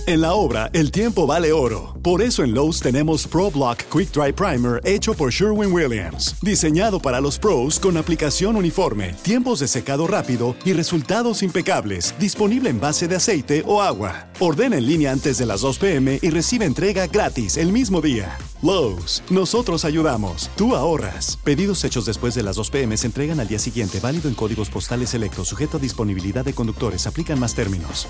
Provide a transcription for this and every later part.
En la obra, el tiempo vale oro. Por eso en Lowe's tenemos ProBlock Quick Dry Primer hecho por Sherwin-Williams. Diseñado para los pros con aplicación uniforme, tiempos de secado rápido y resultados impecables. Disponible en base de aceite o agua. Ordena en línea antes de las 2 p.m. y recibe entrega gratis el mismo día. Lowe's, nosotros ayudamos. Tú ahorras. Pedidos hechos después de las 2 p.m. se entregan al día siguiente. Válido en códigos postales selectos. Sujeto a disponibilidad de conductores. Aplican más términos.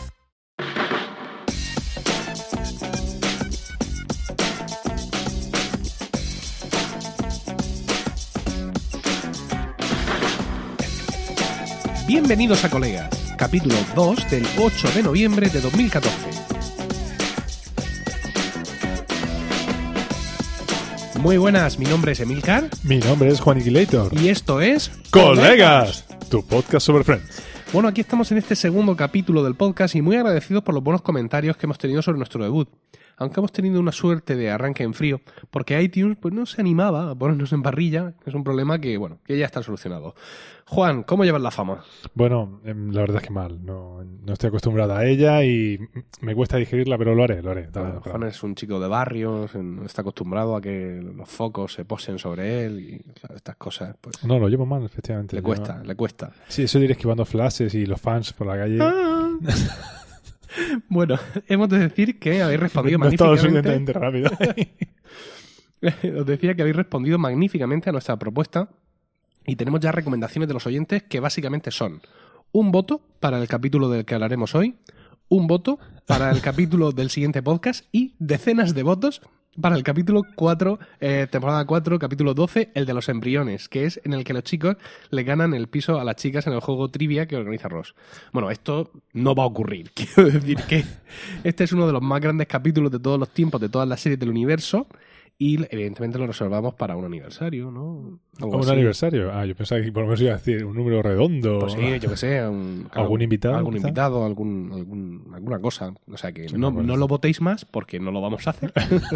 Bienvenidos a Colegas, capítulo 2 del 8 de noviembre de 2014. Muy buenas, mi nombre es Emilcar. Mi nombre es Juan Iquilator. Y esto es... ¡Colegas! Tu podcast sobre Friends. Bueno, aquí estamos en este segundo capítulo del podcast y muy agradecidos por los buenos comentarios que hemos tenido sobre nuestro debut. Aunque hemos tenido una suerte de arranque en frío, porque iTunes pues no se animaba a ponernos en parrilla, que es un problema que, bueno, que ya está solucionado. Juan, ¿cómo llevas la fama? Bueno, la verdad es que mal. No estoy acostumbrado a ella y me cuesta digerirla, pero lo haré. Bueno, Juan es un chico de barrio, no está acostumbrado a que los focos se posen sobre él y claro, estas cosas, pues... No, lo llevo mal, efectivamente. Le cuesta. Sí, eso de ir esquivando flashes y los fans por la calle... Bueno, hemos de decir que habéis respondido no magníficamente. Rápido. Os decía que habéis respondido magníficamente a nuestra propuesta y tenemos ya recomendaciones de los oyentes que básicamente son un voto para el capítulo del que hablaremos hoy, un voto para el capítulo del siguiente podcast y decenas de votos para el capítulo 4, temporada 4, capítulo 12, el de los embriones, que es en el que los chicos le ganan el piso a las chicas en el juego trivia que organiza Ross. Bueno, esto no va a ocurrir. Quiero decir que este es uno de los más grandes capítulos de todos los tiempos, de todas las series del universo, y evidentemente lo reservamos para un aniversario, ¿no? ¿Un aniversario? Yo pensaba que por lo menos iba a decir un número redondo. Pues sí, yo que sé. ¿Algún invitado? Algún invitado, alguna cosa. O sea que no lo votéis más porque no lo vamos a hacer.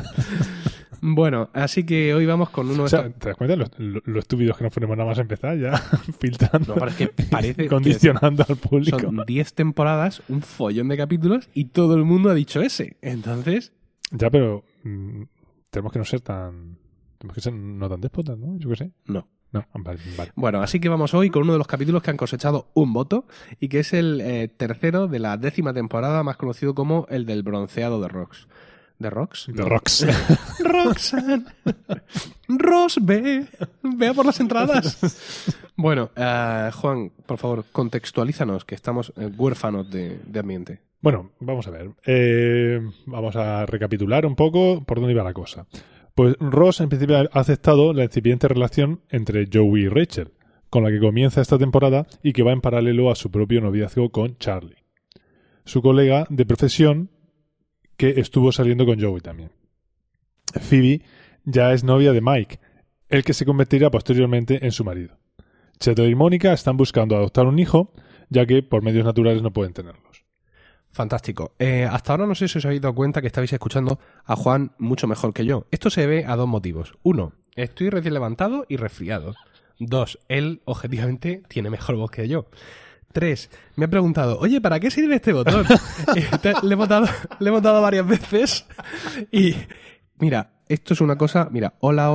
Bueno, así que hoy vamos con uno de estos... ¿Te das cuenta lo estúpidos que nos ponemos nada más empezar ya? Filtrando. No, pero es que parece condicionando al público. Son 10 temporadas, un follón de capítulos y todo el mundo ha dicho ese. Entonces... Ya, pero... tenemos que no ser tan déspotas, ¿no? Yo qué sé. No. Vale. Bueno, así que vamos hoy con uno de los capítulos que han cosechado un voto y que es el tercero de la 10ª temporada, más conocido como el del bronceado de Rox. ¿De Rox? De Rox. Roxanne. Ross, ve a por las entradas. Bueno, Juan, por favor, contextualízanos, que estamos huérfanos de ambiente. Bueno, vamos a ver. Vamos a recapitular un poco por dónde iba la cosa. Pues Ross en principio ha aceptado la incipiente relación entre Joey y Rachel, con la que comienza esta temporada y que va en paralelo a su propio noviazgo con Charlie, su colega de profesión que estuvo saliendo con Joey también. Phoebe ya es novia de Mike, el que se convertirá posteriormente en su marido. Chandler y Mónica están buscando adoptar un hijo, ya que por medios naturales no pueden tenerlos. Fantástico. Hasta ahora no sé si os habéis dado cuenta que estabais escuchando a Juan mucho mejor que yo. Esto se debe a dos motivos. Uno, estoy recién levantado y resfriado. Dos, él objetivamente tiene mejor voz que yo. 3, me ha preguntado, oye, ¿para qué sirve este botón? Le he votado varias veces y mira, esto es una cosa, mira, hola,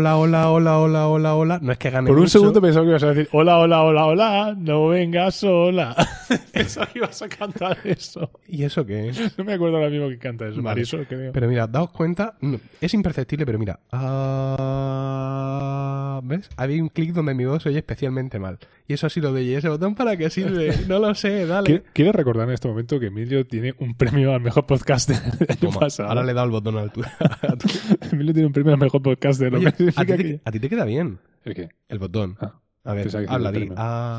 no es que gane Por un mucho. segundo pensaba que ibas a decir, hola, no vengas sola. Pensaba que ibas a cantar eso. ¿Y eso qué es? No me acuerdo ahora mismo que canta eso. Vale. Marisol, creo. Pero mira, daos cuenta, es imperceptible, pero mira, ¿ves? Había un clic donde mi voz se oye especialmente mal. Y eso ha sido de ella. ¿Ese botón para qué sirve? No lo sé, dale. Quiero recordar en este momento que Emilio tiene un premio al mejor podcaster del año pasado. Ahora le he dado el botón a altura. Emilio tiene un premio al mejor podcaster. Oye, a ti te queda bien. ¿El qué? El botón. A ver, que habla, di.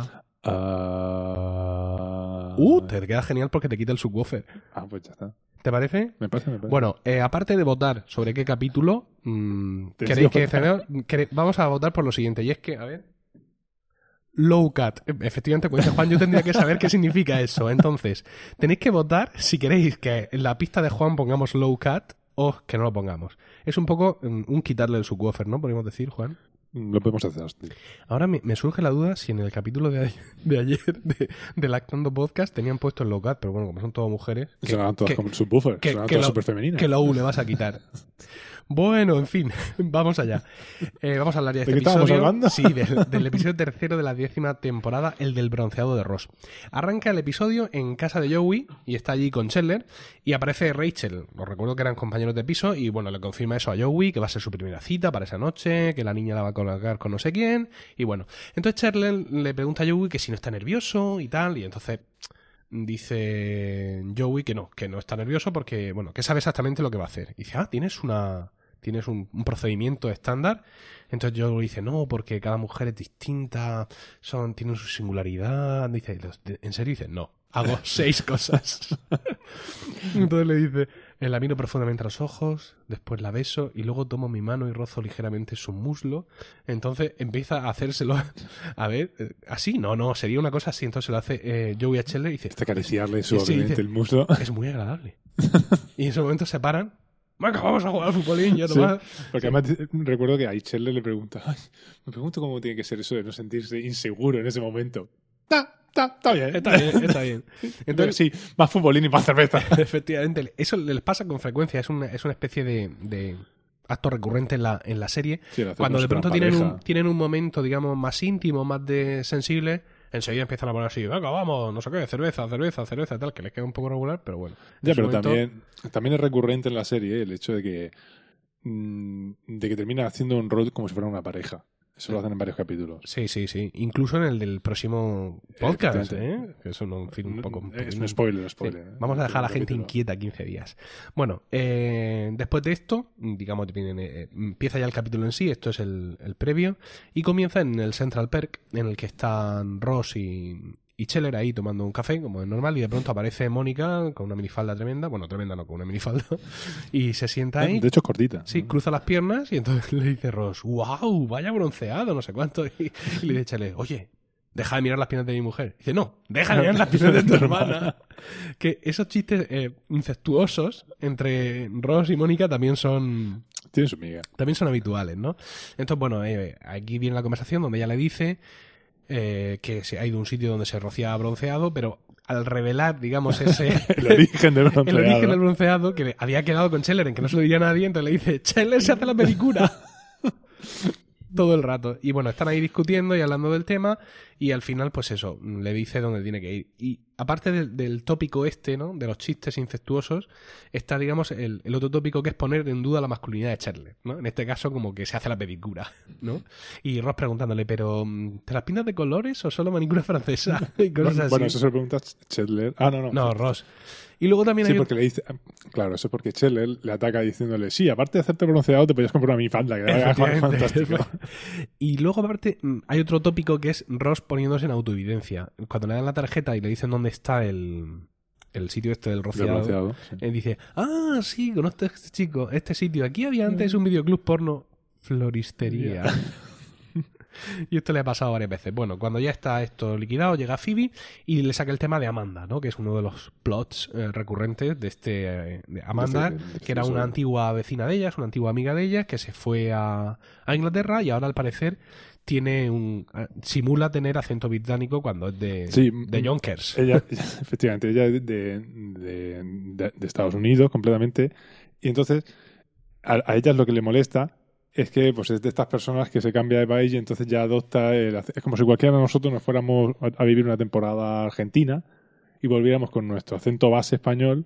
Te queda genial porque te quita el subwoofer. Pues ya está. ¿Te parece? Me parece. Bueno, aparte de votar sobre qué capítulo, queréis que vamos a votar por lo siguiente. Y es que, a ver... Low cut. Efectivamente, pues Juan, yo tendría que saber qué significa eso. Entonces, tenéis que votar si queréis que en la pista de Juan pongamos low cut o que no lo pongamos. Es un poco un quitarle el subwoofer, ¿no? Podríamos decir, Juan. lo podemos hacer así. Ahora me surge la duda si en el capítulo de ayer de Lactando Podcast tenían puesto el low-cut, pero bueno, como son todas mujeres... Sonaban todas como subwoofer, sonaban todas súper femeninas. Que lo le vas a quitar. Bueno, en fin, vamos allá. Vamos a hablar ya de este ¿De qué estábamos episodio. hablando? Sí, del episodio tercero de la 10ª temporada, el del bronceado de Ross. Arranca el episodio en casa de Joey y está allí con Chandler y aparece Rachel. Os recuerdo que eran compañeros de piso y bueno, le confirma eso a Joey, que va a ser su primera cita para esa noche, que la niña la va a colocar con no sé quién y bueno. Entonces Chandler le pregunta a Joey que si no está nervioso y tal y entonces... Dice Joey que no está nervioso porque, bueno, que sabe exactamente lo que va a hacer. Y dice, tienes un procedimiento estándar. Entonces Joey dice, no, porque cada mujer es distinta, tienen su singularidad. Dice, ¿en serio? Dice, no, hago 6 cosas. Entonces le dice, la miro profundamente a los ojos, después la beso y luego tomo mi mano y rozo ligeramente su muslo. Entonces empieza a hacérselo, a ver, así, no, sería una cosa así. Entonces lo hace Joey a Chandler y dice... Hasta acariciarle suavemente el muslo. Es muy agradable. Y en ese momento se paran. Venga, vamos a jugar al futbolín, ya nomás. Sí, porque además recuerdo que a Chandler le pregunta, me pregunto cómo tiene que ser eso de no sentirse inseguro en ese momento. Está bien. Está bien. Entonces sí, más futbolín y más cerveza. Efectivamente, eso les pasa con frecuencia. Es una especie de acto recurrente en la serie. Sí, cuando de pronto tienen un momento, digamos, más íntimo, más sensible, enseguida empiezan a poner así, venga, vamos, no sé qué, cerveza, tal, que les queda un poco regular, pero bueno. Ya, pero momento... también es recurrente en la serie el hecho de que termina haciendo un rol como si fuera una pareja. Eso lo hacen en varios capítulos. Sí. Incluso en el del próximo podcast, ¿eh? Eso no, en fin, un poco... Es un spoiler. Sí. Vamos a dejar a la gente inquieta 15 días. Bueno, después de esto, digamos, empieza ya el capítulo en sí, esto es el previo, y comienza en el Central Perk, en el que están Ross y Chandler ahí tomando un café, como es normal, y de pronto aparece Mónica con una minifalda tremenda, bueno, tremenda no, con una minifalda, y se sienta ahí. De hecho, es cortita. Sí, cruza las piernas y entonces le dice Ross, wow, vaya bronceado, no sé cuánto, y le dice Chandler, oye, deja de mirar las piernas de mi mujer. Y dice, no, deja de mirar las piernas de tu hermana. Que esos chistes incestuosos entre Ross y Mónica también son... Tienen su miga. También son habituales, ¿no? Entonces, bueno, aquí viene la conversación donde ella le dice... que se ha ido a un sitio donde se rocía bronceado, pero al revelar, digamos, el origen del bronceado, que había quedado con Chandler en que no se lo diría a nadie, entonces le dice, Chandler se hace la pedicura. Todo el rato. Y bueno, están ahí discutiendo y hablando del tema y al final, pues eso, le dice dónde tiene que ir. Y aparte del tópico ¿no? De los chistes incestuosos, está, digamos, el otro tópico que es poner en duda la masculinidad de Chandler, ¿no? En este caso, como que se hace la pedicura, ¿no? Y Ross preguntándole, pero ¿te las pintas de colores o solo manicura francesa? Y cosas así. Bueno, eso se lo pregunta Chandler. No, Ross. Y luego también porque le dice... Claro, eso es porque Chandler le ataca diciéndole, sí, aparte de hacerte bronceado te podías comprar una minifalda, que era fantástico. Y luego, aparte, hay otro tópico que es Ross poniéndose en autoevidencia. Cuando le dan la tarjeta y le dicen dónde está el sitio este del rociado, sí. Dice, sí, conozco a este chico, este sitio. Aquí había antes un videoclub porno, floristería. Yeah. Y esto le ha pasado varias veces. Bueno, cuando ya está esto liquidado, llega Phoebe y le saca el tema de Amanda, ¿no? Que es uno de los plots recurrentes de Amanda, que era una antigua vecina de ellas, una antigua amiga de ellas, que se fue a Inglaterra y ahora al parecer simula tener acento británico cuando es de Yonkers. Ella, efectivamente, ella es de Estados Unidos completamente. Y entonces a ella lo que le molesta es que pues es de estas personas que se cambia de país y entonces ya adopta es como si cualquiera de nosotros nos fuéramos a vivir una temporada argentina y volviéramos con nuestro acento base español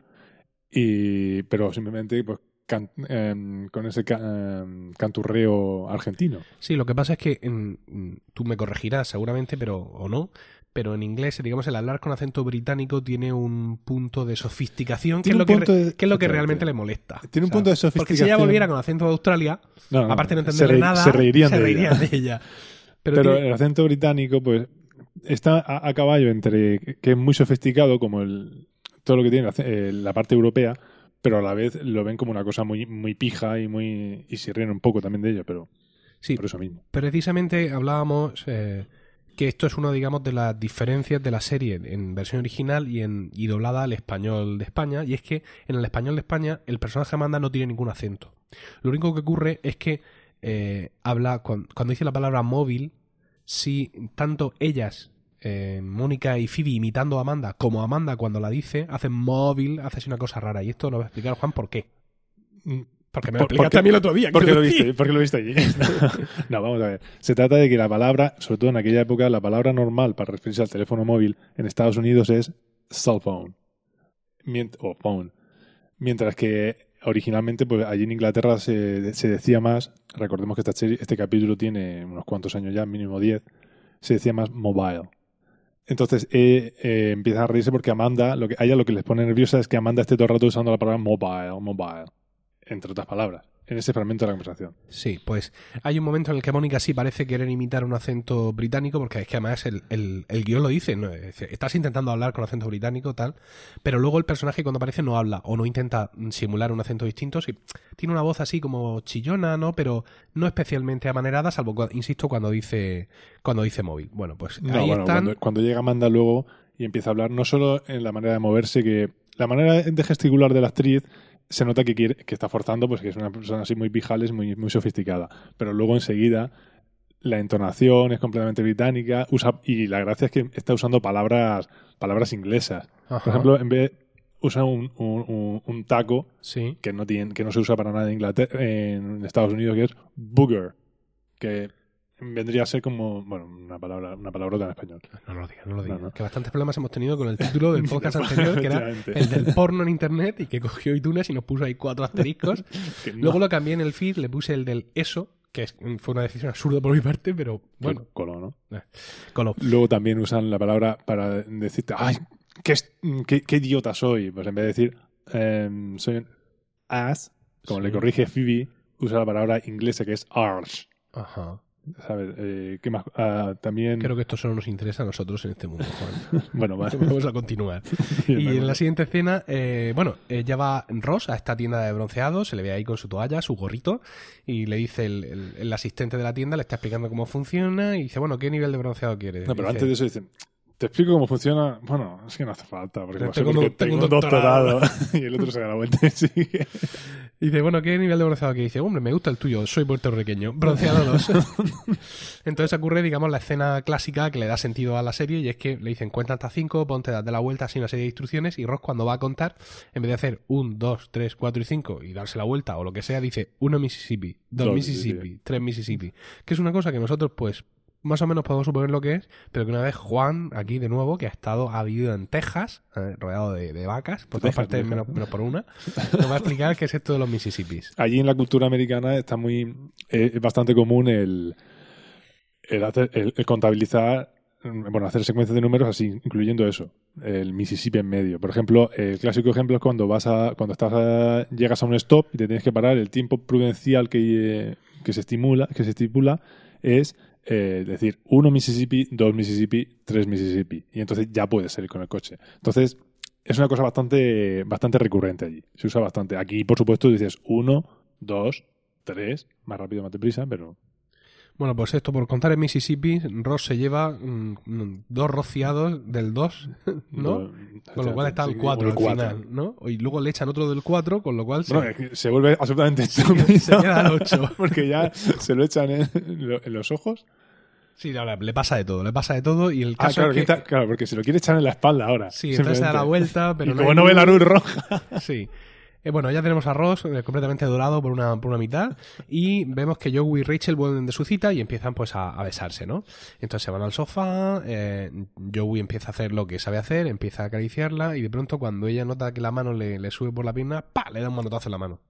pero simplemente pues con ese canturreo argentino. Sí, lo que pasa es que tú me corregirás seguramente, pero en inglés, digamos, el hablar con acento británico tiene un punto de sofisticación que es lo que realmente le molesta. Tiene un punto de sofisticación. Porque si ella volviera con acento de Australia, aparte de no entenderle nada, se reirían de ella. Pero el acento británico, pues, está a caballo entre que es muy sofisticado, como todo lo que tiene la parte europea, pero a la vez lo ven como una cosa muy, muy pija y se ríen un poco también de ello, pero sí, por eso mismo. Precisamente hablábamos... que esto es una, digamos, de las diferencias de la serie en versión original y doblada al español de España, y es que en el español de España el personaje Amanda no tiene ningún acento. Lo único que ocurre es que habla, cuando dice la palabra móvil, si tanto ellas, Mónica y Phoebe imitando a Amanda, como Amanda cuando la dice, hacen móvil, hace así una cosa rara. Y esto nos va a explicar Juan por qué. Porque me lo explicaste a mí el otro día. Porque lo viste allí. No, vamos a ver. Se trata de que la palabra, sobre todo en aquella época, la palabra normal para referirse al teléfono móvil en Estados Unidos es cell phone. O phone. Mientras que originalmente, pues allí en Inglaterra se decía más, recordemos que este capítulo tiene unos cuantos años ya, mínimo 10, se decía más mobile. Entonces empiezan a reírse porque Amanda, a ella lo que les pone nerviosa es que Amanda esté todo el rato usando la palabra mobile, entre otras palabras, en ese fragmento de la conversación. Sí, pues hay un momento en el que Mónica sí parece querer imitar un acento británico, porque es que además el guión lo dice, ¿no? Estás intentando hablar con acento británico, tal, pero luego el personaje cuando aparece no habla o no intenta simular un acento distinto, sí, tiene una voz así como chillona, ¿no? Pero no especialmente amanerada, salvo, insisto, cuando dice móvil. Bueno, pues ahí están... Cuando llega Amanda luego y empieza a hablar, no solo en la manera de moverse, que la manera de gesticular de la actriz se nota que está forzando, pues que es una persona así muy pijales, muy, muy sofisticada. Pero luego enseguida la entonación es completamente británica, y la gracia es que está usando palabras inglesas. Ajá. Por ejemplo, en vez usa un taco sí, que no se usa para nada en Inglaterra, en Estados Unidos, que es booger, que vendría a ser como, bueno, una palabrota en español. No lo digas. No. Que bastantes problemas hemos tenido con el título del podcast anterior, que era el del porno en internet, y que cogió iTunes y nos puso ahí 4 asteriscos. Luego lo cambié en el feed, le puse el del eso, que fue una decisión absurda por mi parte, pero bueno. Coló, ¿no? Coló. Luego también usan la palabra para decirte, ¡ay, qué idiota soy! Pues en vez de decir, soy un ass, como sí, le corrige Phoebe, usa la palabra inglesa que es arse. Ajá. ¿Sabes? ¿Qué más? También... Creo que esto solo nos interesa a nosotros en este mundo, Juan. Bueno, vale. Vamos a continuar. Y en la siguiente escena, ya va Ross a esta tienda de bronceado, se le ve ahí con su toalla, su gorrito, y le dice el asistente de la tienda, le está explicando cómo funciona, y dice, bueno, ¿qué nivel de bronceado quieres? No, pero dice, antes de eso dicen, te explico cómo funciona. Bueno, es que no hace falta, porque tengo un doctorado. Y el otro se da la vuelta y sigue. Y dice, bueno, ¿qué nivel de bronceado quieres? Dice, hombre, me gusta el tuyo, soy puertorriqueño, bronceado 2. Entonces ocurre, digamos, la escena clásica que le da sentido a la serie, y es que le dicen, cuenta hasta 5, ponte, date la vuelta, así una serie de instrucciones, y Ross cuando va a contar, en vez de hacer 1, 2, 3, 4 y 5 y darse la vuelta o lo que sea, dice 1 Mississippi, 2 Mississippi, 3 Mississippi, que es una cosa que nosotros, pues, más o menos podemos suponer lo que es, pero que una vez Juan, aquí de nuevo, que ha vivido en Texas, rodeado de vacas, por todas partes menos por una, nos va a explicar qué es esto de los Mississippis. Allí en la cultura americana está es bastante común el contabilizar, bueno, hacer secuencias de números así, incluyendo eso, el Mississippi en medio. Por ejemplo, el clásico ejemplo es cuando llegas a un stop y te tienes que parar, el tiempo prudencial que se estipula es decir 1 Mississippi, 2 Mississippi, 3 Mississippi, y entonces ya puedes salir con el coche. Entonces es una cosa bastante recurrente allí, se usa bastante. Aquí, por supuesto, dices 1, 2, 3, más rápido, más deprisa, pero... Bueno, pues esto por contar en Mississippi, Ross se lleva 2 rociados del 2, ¿no? Con lo cual está el 4 al final, ¿no? Y luego le echan otro del 4, con lo cual se vuelve absolutamente estúpido. Se queda al 8. Porque ya se lo echan en los ojos. Sí, ahora le pasa de todo, y el caso claro, es que... claro, porque se lo quiere echar en la espalda ahora. Sí, entonces se da la vuelta, pero y como no ve la luz roja. Sí. Bueno, ya tenemos a Ross completamente dorado por una mitad, y vemos que Joey y Rachel vuelven de su cita y empiezan pues a besarse, ¿no? Entonces se van al sofá, Joey empieza a hacer lo que sabe hacer, empieza a acariciarla, y de pronto cuando ella nota que la mano le sube por la pierna, ¡pa!, le da un manotazo en la mano.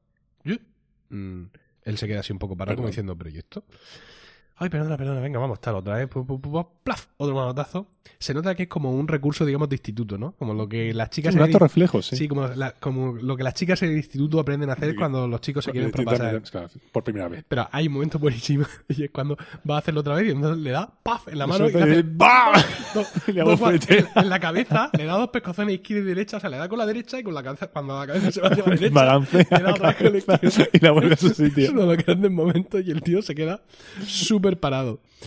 Él se queda así un poco parado, como diciendo, ¿pero y esto? Ay, perdona, venga, vamos, tal, otra vez, plaf, otro manotazo. Se nota que es como un recurso, digamos, de instituto, ¿no? Como lo que las chicas... Un alto reflejo, sí. Sí, como lo que las chicas en el instituto aprenden a hacer cuando los chicos se quieren propasar. Por primera vez. Pero hay un momento buenísimo, y es cuando va a hacerlo otra vez y entonces le da ¡paf!, en la mano y le hace ¡bam! en la cabeza, le da 2 pescozones izquierda y derecha, o sea, le da con la derecha, y con la cabeza, cuando la cabeza se va hacia la derecha, balance, le da otra vez con la izquierda y la vuelve a su sitio. Es uno de los grandes momentos, y el tío se queda súper parado.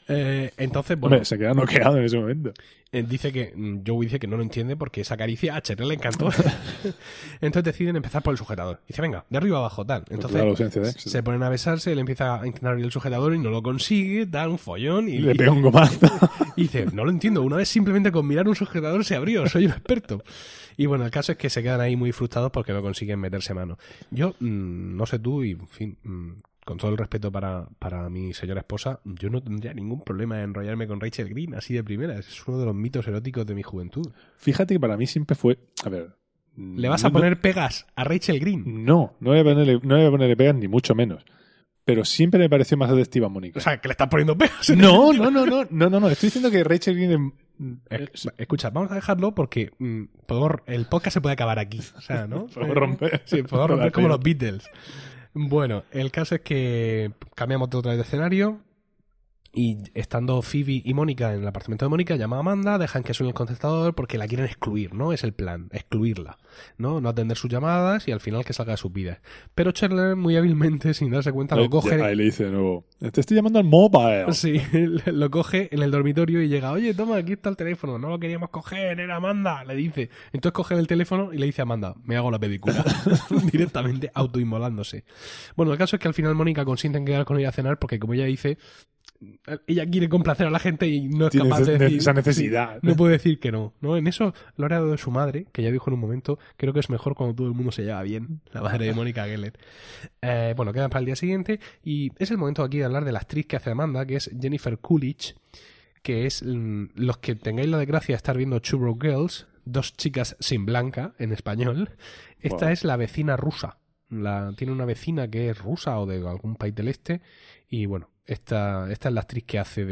Entonces, bueno, Hombre, se queda noqueado en ese momento. Joey dice que no lo entiende porque esa caricia a Cheryl le encantó. Entonces deciden empezar por el sujetador. Dice, venga, de arriba abajo, tal. Entonces La ausencia de éxito. se ponen a besarse, él empieza a intentar abrir el sujetador y no lo consigue, da un follón y Le pega un gomazo. y dice, no lo entiendo, una vez simplemente con mirar un sujetador se abrió, soy un experto. Y bueno, el caso es que se quedan ahí muy frustrados porque no consiguen meterse mano. Yo, no sé tú, y en fin, con todo el respeto para mi señora esposa, yo no tendría ningún problema en enrollarme con Rachel Green así de primera. Es uno de los mitos eróticos de mi juventud. Fíjate que para mí siempre fue... A ver... ¿Le vas a poner pegas a Rachel Green? No voy a ponerle pegas ni mucho menos. Pero siempre me pareció más atractiva Mónica. O sea, que le estás poniendo pegas. No. Estoy diciendo que Rachel Green... Escucha, vamos a dejarlo porque el podcast se puede acabar aquí. O sea, ¿no? Podemos romper. Sí, podemos romper como los Beatles. Bueno, el caso es que cambiamos de otra vez de escenario y estando Phoebe y Mónica en el apartamento de Mónica, llama a Amanda, dejan que suene el contestador porque la quieren excluir, ¿no? Es el plan, excluirla, ¿no? No atender sus llamadas y al final que salga de sus vidas. Pero Chandler, muy hábilmente, sin darse cuenta, lo coge... Ahí le dice de nuevo, te estoy llamando al mobile. Sí, lo coge en el dormitorio y llega, oye, toma, aquí está el teléfono, no lo queríamos coger, era Amanda, le dice. Entonces coge el teléfono y le dice a Amanda, me hago la pedicura. Directamente autoinmolándose. Bueno, el caso es que al final Mónica consiente en quedar con ella a cenar porque, como ella dice, ella quiere complacer a la gente y no es capaz de decir... esa necesidad. No puede decir que no. En eso lo ha dado de su madre, que ya dijo en un momento, creo que es mejor cuando todo el mundo se lleva bien, la madre de Mónica Geller. Bueno, quedan para el día siguiente y es el momento aquí de hablar de la actriz que hace Amanda, que es Jennifer Coolidge, que es los que tengáis la desgracia de estar viendo Two Broke Girls, Dos chicas sin blanca en español. Esta es la vecina rusa. Tiene una vecina que es rusa o de algún país del este y bueno, esta es la actriz que hace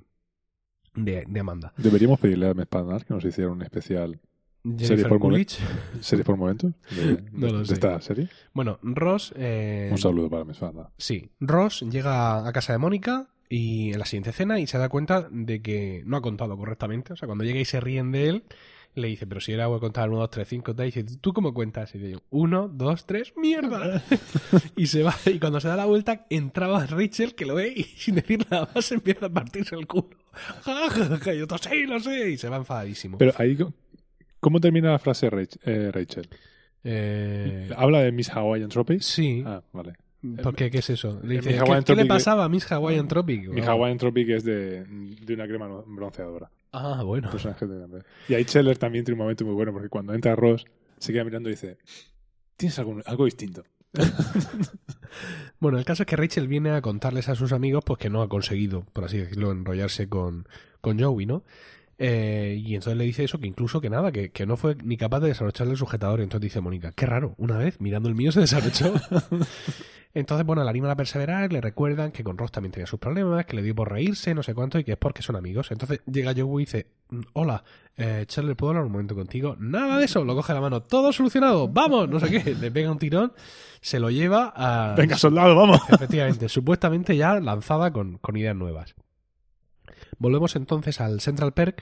de Amanda. Deberíamos pedirle a Mespanar que nos hiciera un especial Jennifer Coolidge. ¿Series por momentos? No lo sé. ¿De esta serie? Bueno, Ross... un saludo para Mespanar. Sí, Ross llega a casa de Mónica y en la siguiente escena y se da cuenta de que no ha contado correctamente. O sea, cuando llega y se ríen de él, le dice, pero si era voy a contar 1, 2, 3, 5, tal. Y dice, ¿tú cómo cuentas? Y dice, 1, 2, 3, ¡mierda! Y se va. Y cuando se da la vuelta, entraba Rachel, que lo ve y sin decir nada más empieza a partirse el culo. Y otro, sí, lo sé. Y se va enfadadísimo. Pero ahí, ¿cómo termina la frase Rachel? ¿Habla de Miss Hawaiian Tropic? Sí. Ah, vale. ¿Por qué? ¿Qué es eso? Le dice, ¿Qué le pasaba a Miss Hawaiian Tropic? Miss Hawaiian Tropic es de una crema bronceadora. Ah, bueno. Y ahí Chandler también tiene un momento muy bueno porque cuando entra Ross se queda mirando y dice, ¿tienes algo distinto? Bueno, el caso es que Rachel viene a contarles a sus amigos pues que no ha conseguido, por así decirlo, enrollarse con Joey, ¿no? Y entonces le dice eso, que incluso que nada, que no fue ni capaz de desabrocharle el sujetador. Y entonces dice Mónica, qué raro, una vez mirando el mío se desabrochó. Entonces, bueno, la animan a perseverar, le recuerdan que con Ross también tenía sus problemas, que le dio por reírse, no sé cuánto, y que es porque son amigos. Entonces llega Joey y dice, hola, Chandler, ¿puedo hablar un momento contigo? Nada de eso, lo coge la mano, todo solucionado, vamos, no sé qué, le pega un tirón, se lo lleva a... Venga, soldado, vamos. Efectivamente, supuestamente ya lanzada con ideas nuevas. Volvemos entonces al Central Perk,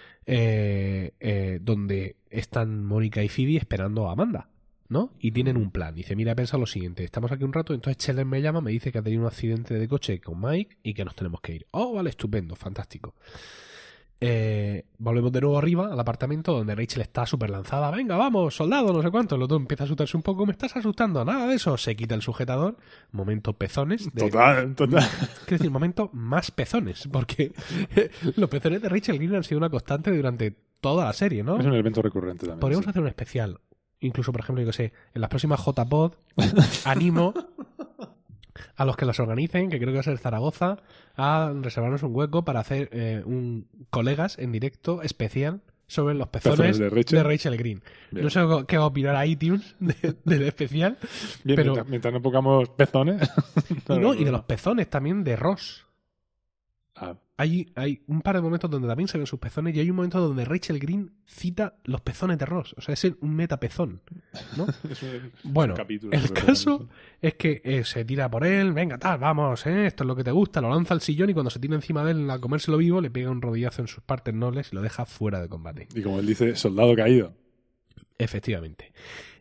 donde están Mónica y Phoebe esperando a Amanda, ¿no? Y tienen un plan. Dice, mira, piensa lo siguiente, estamos aquí un rato, entonces Chandler me llama, me dice que ha tenido un accidente de coche con Mike y que nos tenemos que ir. Oh, vale, estupendo, fantástico. Volvemos de nuevo arriba al apartamento donde Rachel está súper lanzada. Venga, vamos, soldado, no sé cuánto. El otro empieza a asustarse un poco. Me estás asustando, nada de eso. Se quita el sujetador. Momento pezones. Total. Quiero decir, momento más pezones. Porque los pezones de Rachel Green han sido una constante durante toda la serie, ¿no? Es un evento recurrente también. Podríamos hacer un especial. Incluso, por ejemplo, yo que sé, en las próximas JPod animo a los que las organicen, que creo que va a ser Zaragoza, a reservarnos un hueco para hacer un colegas en directo especial sobre los pezones de Rachel Green. Bien. No sé qué va a opinar a iTunes del especial. Bien, pero mientras no pongamos pezones. Y de los pezones también de Ross. Hay un par de momentos donde también se ven sus pezones y hay un momento donde Rachel Green cita los pezones de Ross. O sea, es un metapezón, ¿no? Bueno, el caso es que se tira por él, venga, tal, vamos, esto es lo que te gusta, lo lanza al sillón y cuando se tira encima de él a comérselo vivo le pega un rodillazo en sus partes nobles y lo deja fuera de combate. Y como él dice, soldado caído. Efectivamente.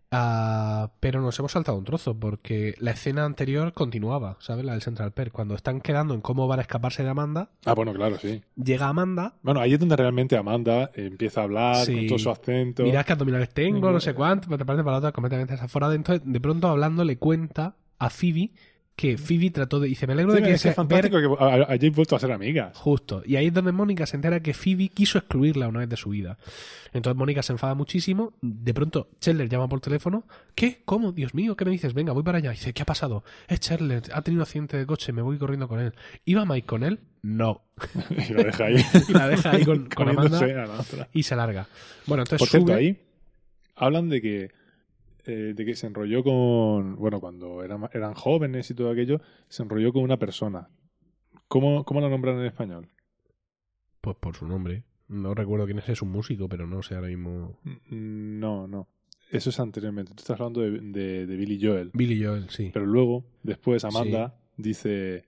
Pero nos hemos saltado un trozo porque la escena anterior continuaba, ¿sabes? La del Central Perk. Cuando están quedando en cómo van a escaparse de Amanda, Ah, bueno, claro, sí. llega Amanda. Bueno, ahí es donde realmente Amanda empieza a hablar Sí. con todo su acento. Mirad qué abdominales tengo, no sé cuánto, te parece para la otra completamente desaforada. Entonces, de pronto hablando, le cuenta a Phoebe que Phoebe trató de... Dice, me alegro Sí, de que... es fantástico que hayáis vuelto a ser amigas. Justo. Y ahí es donde Mónica se entera que Phoebe quiso excluirla una vez de su vida. Entonces Mónica se enfada muchísimo. De pronto Chandler llama por teléfono. ¿Qué? ¿Cómo? Dios mío, ¿qué me dices? Venga, voy para allá. Dice, ¿qué ha pasado? Es Chandler, ha tenido un accidente de coche, me voy corriendo con él. ¿Iba Mike con él? No. Y lo deja ahí. Y la deja ahí con Amanda comiéndose a la otra. y se larga. Bueno, entonces Por cierto, sube... ahí hablan de que se enrolló con... Bueno, cuando eran jóvenes y todo aquello, se enrolló con una persona. ¿Cómo la nombran en español? Pues por su nombre. No recuerdo quién es un músico, pero no sé ahora mismo... No. Eso es anteriormente. Tú estás hablando de Billy Joel. Billy Joel, sí. Pero luego, después, Amanda dice...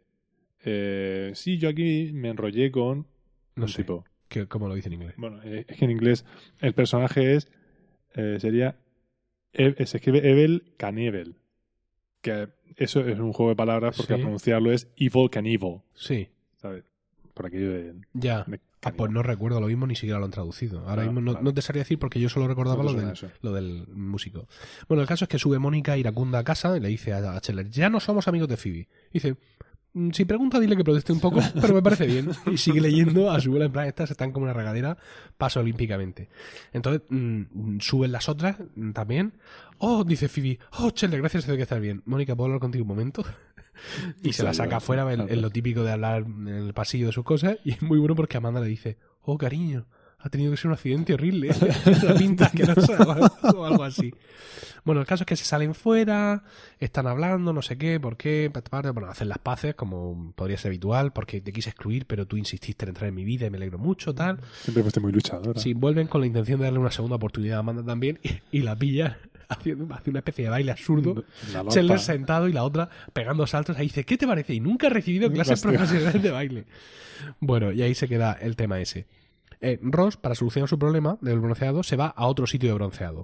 sí, yo aquí me enrollé con No un sé. tipo. ¿Cómo lo dice en inglés? Bueno, es que en inglés el personaje sería... se escribe Evel Knievel. Que eso es un juego de palabras porque Sí. al pronunciarlo es Evil Knievel. Sí, ¿Sabes? Por aquello de... ya. de Pues no recuerdo lo mismo, ni siquiera lo han traducido. Ahora Ah, mismo vale. no te sabría decir porque yo solo recordaba No lo te del, suena eso. lo del músico. Bueno, el caso es que sube Mónica iracunda a casa y le dice a Chandler, ya no somos amigos de Phoebe. Dice, si pregunta dile que proteste un poco, pero me parece bien. Y sigue leyendo a su bola en plan, estas están como una regadera, pasa olímpicamente. Entonces suben las otras también. Oh, dice Phoebe, oh, Chandler, gracias de que estás bien. Mónica, ¿puedo hablar contigo un momento? Y se la saca afuera en lo típico de hablar en el pasillo de sus cosas. Y es muy bueno porque Amanda le dice, oh, cariño, ha tenido que ser un accidente horrible. La pinta asquerosa o algo así. Bueno, el caso es que se salen fuera, están hablando, no sé qué, por qué, bueno, hacen las paces como podría ser habitual, porque te quise excluir, pero tú insististe en entrar en mi vida y me alegro mucho, tal. Siempre fuiste muy luchadora. Sí, vuelven con la intención de darle una segunda oportunidad a Amanda también y la pillan hace una especie de baile absurdo. Una lopa. Chandler sentado y la otra pegando saltos. Ahí dice, ¿qué te parece? Y nunca he recibido clases Hostia. profesionales de baile. Bueno, y ahí se queda el tema ese. Ross, para solucionar su problema del bronceado, se va a otro sitio de bronceado.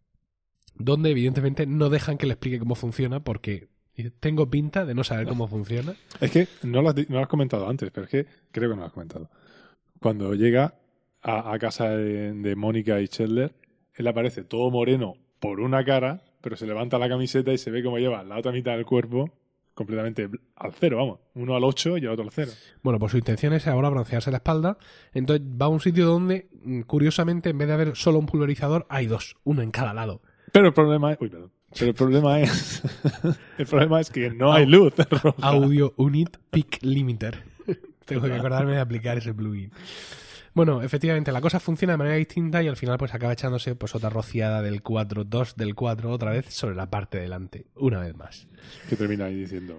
Donde, evidentemente, no dejan que le explique cómo funciona porque tengo pinta de no saber cómo funciona. Es que no lo has comentado antes, pero es que creo que no lo has comentado. Cuando llega a casa de Mónica y Chandler, él aparece todo moreno por una cara, pero se levanta la camiseta y se ve como lleva la otra mitad del cuerpo completamente al cero, vamos. Uno al 8 y el otro al 0. Bueno, pues su intención es ahora broncearse la espalda. Entonces va a un sitio donde, curiosamente, en vez de haber solo un pulverizador, hay dos, uno en cada lado. Pero el problema es... Uy, perdón. Pero el problema es... el problema es que no hay luz roja. Audio Unit Peak Limiter. Tengo que acordarme de aplicar ese plugin. Bueno, efectivamente, la cosa funciona de manera distinta y al final pues acaba echándose pues otra rociada del 4, 2 del 4 otra vez sobre la parte de delante, una vez más. Que termina ahí diciendo...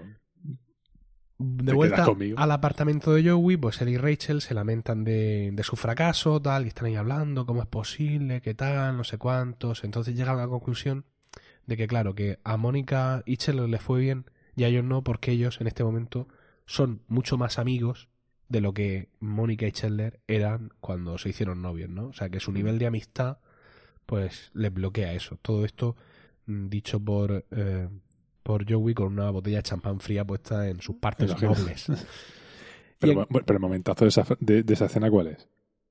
De ¿Te vuelta quedas conmigo? al apartamento de Joey, pues él y Rachel se lamentan de su fracaso, tal, y están ahí hablando, cómo es posible, qué tal, no sé cuántos. Entonces llegan a la conclusión de que, claro, que a Mónica y Chandler les fue bien y a ellos no, porque ellos en este momento son mucho más amigos de lo que Mónica y Chandler eran cuando se hicieron novios, ¿no? O sea, que su nivel de amistad, pues, les bloquea eso. Todo esto dicho por Joey con una botella de champán fría puesta en sus partes Imagino. nobles. Pero el momentazo de esa escena, ¿cuál es?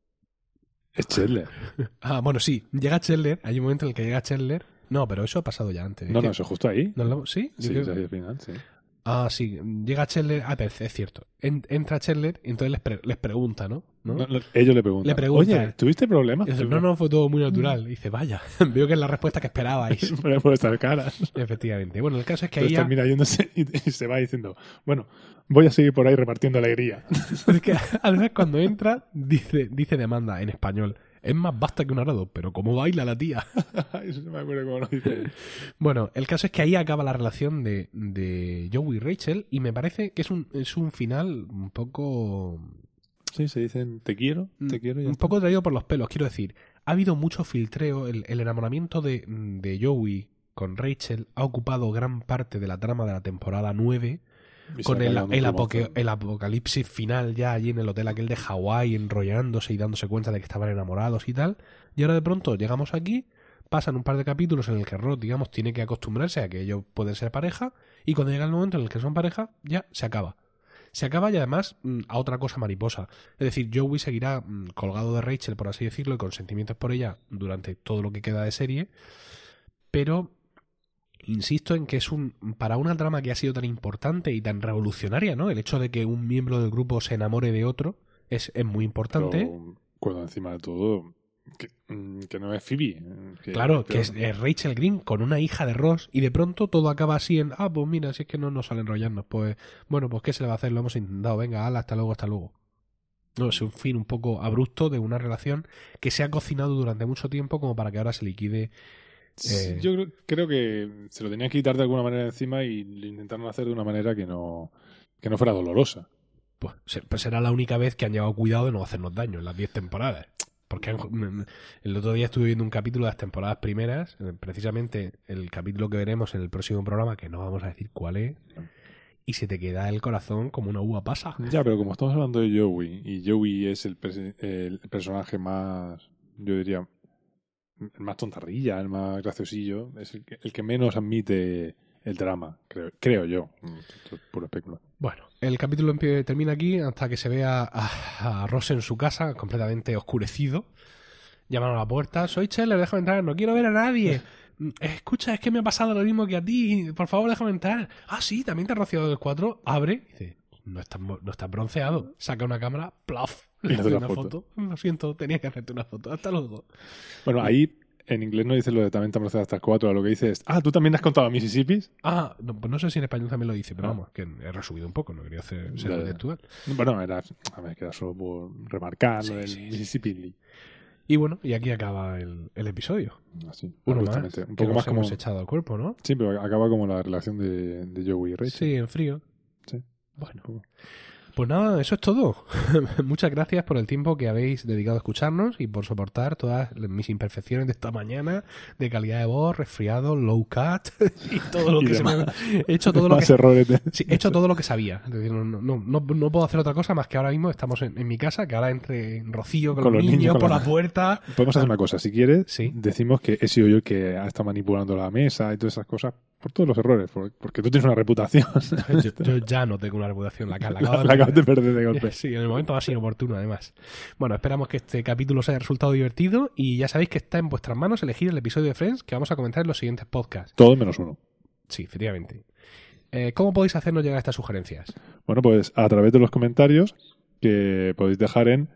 Es Chandler. Bueno, sí, llega Chandler, hay un momento en el que llega Chandler. No, pero eso ha pasado ya antes. No, eso es justo ahí. ¿Sí? Sí, Yo es creo- ahí al final, sí. Sí, llega Chandler. Pero es cierto. Entra Chandler y entonces les pregunta, ¿no? Ellos le preguntan. Le preguntan. Oye, ¿tuviste problemas? Y dice, no, fue todo muy natural. Y dice, vaya, veo que es la respuesta que esperabais. Por estas caras. Efectivamente. Bueno, el caso es que Entonces ahí ya... termina yéndose y se va diciendo, bueno, voy a seguir por ahí repartiendo alegría. Es que además cuando entra dice de Amanda en español, es más basta que un arado, pero cómo baila la tía. Eso no me acuerdo cómo lo dice. Bueno, el caso es que ahí acaba la relación de Joey y Rachel y me parece que es un final un poco... Sí, se dicen, te quiero y ya un está. poco traído por los pelos, quiero decir. Ha habido mucho filtreo, el enamoramiento de Joey con Rachel ha ocupado gran parte de la trama de la temporada 9 Y se con le ha cagado un plumazo. el apocalipsis final ya allí en el hotel aquel de Hawái, enrollándose y dándose cuenta de que estaban enamorados y tal. Y ahora de pronto llegamos aquí, pasan un par de capítulos en el que Ross, digamos, tiene que acostumbrarse a que ellos pueden ser pareja, y cuando llega el momento en el que son pareja, ya se acaba. Se acaba y además a otra cosa mariposa. Es decir, Joey seguirá colgado de Rachel, por así decirlo, y con sentimientos por ella durante todo lo que queda de serie, pero insisto en que es para una trama que ha sido tan importante y tan revolucionaria, ¿no? El hecho de que un miembro del grupo se enamore de otro es muy importante. Pero, cuando encima de todo, que no es Phoebe. Que es Rachel Green con una hija de Ross, y de pronto todo acaba así en, pues mira, si es que no nos sale enrollarnos, pues bueno, pues qué se le va a hacer, lo hemos intentado, venga, ala, hasta luego, hasta luego. No, es un fin un poco abrupto de una relación que se ha cocinado durante mucho tiempo como para que ahora se liquide. Yo creo que se lo tenían que quitar de alguna manera encima y lo intentaron hacer de una manera que no fuera dolorosa. Pues será la única vez que han llevado cuidado de no hacernos daño en las 10 temporadas. Porque el otro día estuve viendo un capítulo de las temporadas primeras, precisamente el capítulo que veremos en el próximo programa, que no vamos a decir cuál es, y se te queda el corazón como una uva pasa. Ya, pero como estamos hablando de Joey, y Joey es el personaje más, yo diría, el más tontarrilla, el más graciosillo, es el que menos admite el drama, creo yo. Esto es puro especulo. Bueno, el capítulo termina aquí hasta que se ve a Ross en su casa, completamente oscurecido. Llaman a la puerta. Soy Chandler, déjame entrar. No quiero ver a nadie. Escucha, es que me ha pasado lo mismo que a ti. Por favor, déjame entrar. Ah, sí, también te has rociado del 4. Abre. Dice, no estás bronceado. Saca una cámara. ¡Plaf! Le hace una foto. Lo siento, tenía que hacerte una foto. Hasta luego. Bueno, ahí en inglés no dice lo de también te han rociado hasta el 4. Lo que dice es, ¿tú también has contado a Mississippi? No, pues no sé si en español también lo dice, pero vamos, que he resumido un poco. No quería ser textual. Bueno, era solo por remarcar lo del Mississippi. Y bueno, y aquí acaba el episodio. Así, uno más, un poco más como hemos echado al cuerpo, ¿no? Sí, pero acaba como la relación de Joey y Rachel. Sí, en frío. Sí. Bueno. Pues nada, eso es todo. Muchas gracias por el tiempo que habéis dedicado a escucharnos y por soportar todas mis imperfecciones de esta mañana, de calidad de voz, resfriado, low cut y todo lo que se me ha hecho. He hecho todo lo que sabía. Es decir, no puedo hacer otra cosa más que ahora mismo estamos en mi casa, que ahora entre Rocío con los niños por la puerta. Podemos hacer una cosa, si quieres, ¿sí? Decimos que he sido yo el que ha estado manipulando la mesa y todas esas cosas por todos los errores, porque tú tienes una reputación. Yo ya no tengo una reputación, la acabas de perder de golpe. Sí, en el momento más inoportuno, además. Bueno, esperamos que este capítulo os haya resultado divertido y ya sabéis que está en vuestras manos elegir el episodio de Friends que vamos a comentar en los siguientes podcasts. Todo menos uno. Sí, efectivamente. ¿Cómo podéis hacernos llegar estas sugerencias? Bueno, pues a través de los comentarios que podéis dejar en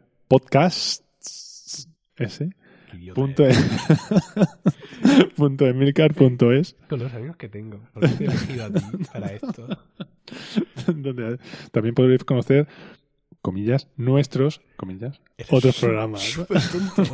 podcast.emilcar.es. Con los amigos que tengo. ¿Por qué te he elegido a ti para esto? Donde también podréis conocer, comillas, nuestros, comillas, otros programas. Súper tonto.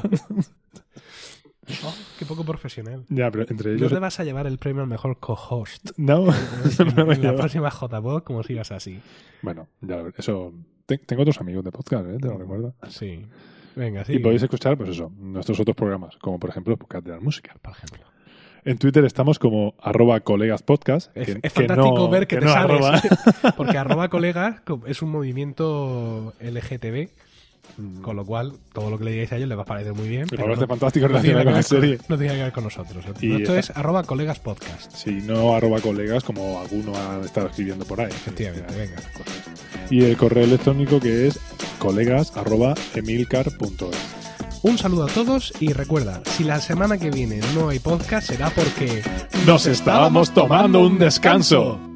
Qué poco profesional. Ya, pero entre ellos... No te vas a llevar el premio al mejor co-host. No. En la próxima JPod, como sigas así. Bueno, ya eso... Tengo otros amigos de podcast, te lo recuerdo. Sí. Venga, sí. Y podéis escuchar, pues eso, nuestros otros programas, como por ejemplo el podcast de la música. Por ejemplo. En Twitter estamos como @colegaspodcast. Es fantástico ver que te sales. Porque @colegas es un movimiento LGTB, con lo cual todo lo que le digáis a ellos les va a parecer muy bien. Pero parece fantástico relacionado con la serie. No tiene que ver con nosotros. Esto es @colegaspodcast. Sí, no @colegas como alguno ha estado escribiendo por ahí. Efectivamente, venga. Y el correo electrónico que es colegas@emilcar.es. Un saludo a todos y recuerda, si la semana que viene no hay podcast será porque nos estábamos tomando un descanso.